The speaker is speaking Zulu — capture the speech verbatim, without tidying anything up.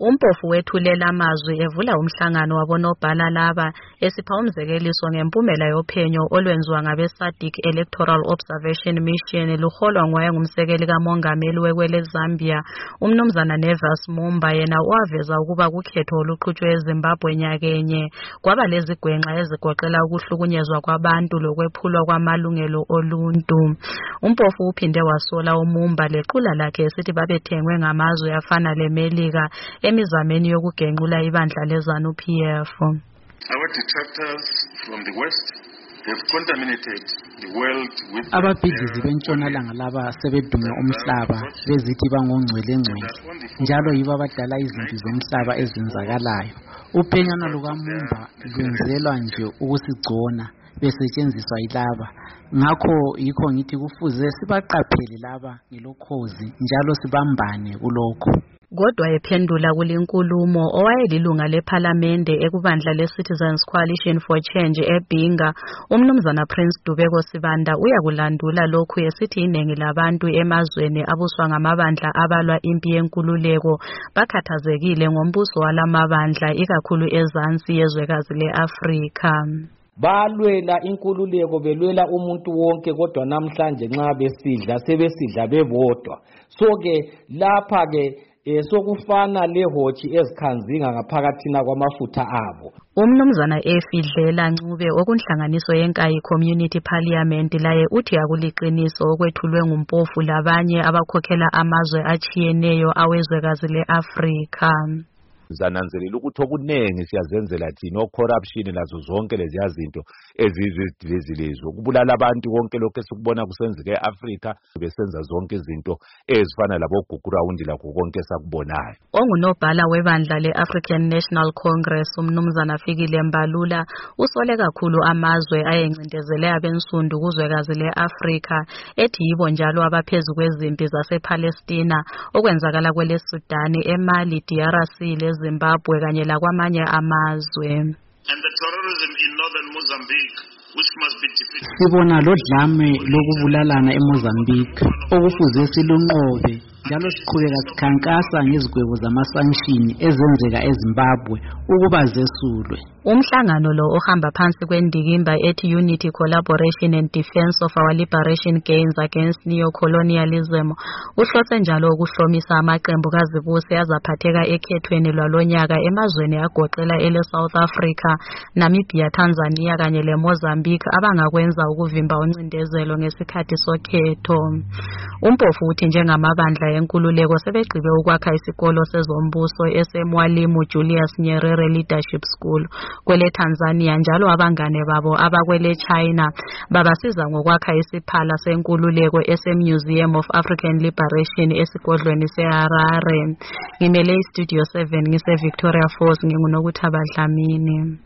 Umpofu wethulela amazwi evula umhlangano wabonobhala laba esipha umzekeliso ngempumela yophenyo olwenziwa ngabe SADC Electoral Observation Mission luholwa ngoye ngumsekeli kamongameli wekwele Zambia umnumzana Nevas Mumba yena waveza ukuba kukhetho oluqhutshwe eZimbabwe nyakenye kwaba lezigwenxa ezigoqela ukuhlukunyezwa kwabantu lokwephulwa kwamalungelo oluntu. Umpofu uphinde wasola uMumba lequla lakhe esithi babethengwe ngamazwe afana leMelika emizameni yokugenqula ibandla leZANU P F. Our detractors from the West have contaminated the world with ababhidizi bentshonalanga laba sebedume umhlaba bezithi bangongcwelengcwele njalo yibo abadala izinto zomhlaba ezenzakalayo. Uphenyana lukaMumba lwenzelwa nje ukusigcona besetshenziswa yilaba. Ngakho yikho ngithi kufuze sibaqaphele laba ngelokhozi njalo sibambane kulokho. Kodwa ephendula kulinkulumo owayelilunga lephalamende ekubandla leCitizens Coalition for Change eBinga umnumzana Prince Dubeko Sibanda uyakulandula lokhu esithi iningi labantu emazweni abuswa ngamabandla abalwa impi yenkululeko bakhathazekile ngombuso walamabandla ikakhulu ezansi yezwekazi leAfrika. Balwela inkululeko belwela umuntu wonke kodwa namhlanje nxa besidla sebesidla bebodwa. So ke lapha ke Eh sokufana lehotshi ezikhanzinga ngaphakathina kwamafutha abo. Umnumzana efidlela Ncube okunhlanganiso yenkayi community parliament laye uthi akuliqiniso okwethulwe ngumpofu labanye abakhokhela amazwe achiyeneyo awezwekazi leAfrika. Zananzelela ukuthi okunengi siyazenzela thina ocorruption lazo zonke lezi yazinto ezizizilizwe ukubulala abantu konke lokho esikubona kusenzeka eAfrika besenza zonke izinto ezifana labo gugurawundi lakho konke sakubonayo. Ongunobhala webandla leAfrican National Congress umnumzana Fikile Mbalula usole kakhulu amazwe ayencindezele abensundu kuzwekazi leAfrika ethi yibo njalo abaphezulu kwezimpi zasePalestina okwenzakala kwele Sudan eMali D R C Zimbabwe kanye lakwamanye amazwe. And the terrorism in northern Mozambique which must be defeated. Sibona lodlame lokubulalana eMozambique okufuze silunqobe njalo siqhubeka sikhankasa ngezigwebo zamasanction ezenzeka eZimbabwe ukuba zesulwe. Umhlangano lo ohamba phansi kwendikimba ethi Unity Collaboration and Defense of our Liberation Gains Against Neo-Colonialism uhlose njalo ukuhlomisa amaqembu kazibuse azaphatheka ekhethweni lwalonyaka emazweni agoqela ele South Africa, Namibia, Tanzania kanye le Mozambique abangakwenza ukuvimba uncindezelo ngesikhathi sokhetho. Umpofu uthi njengamabandla yenkululeko sebegqibe ukwakha isikolo sezombuso eseMwalimu Julius Nyerere Leadership School kwele Tanzania njalo abangane babo abakwele China babasiza ngokwakha isiphala senkululeko eseMuseum of African Liberation esigodlweni seHarare. Ngimele iStudio seven ngise Victoria Falls nginguNokuthabadlamini.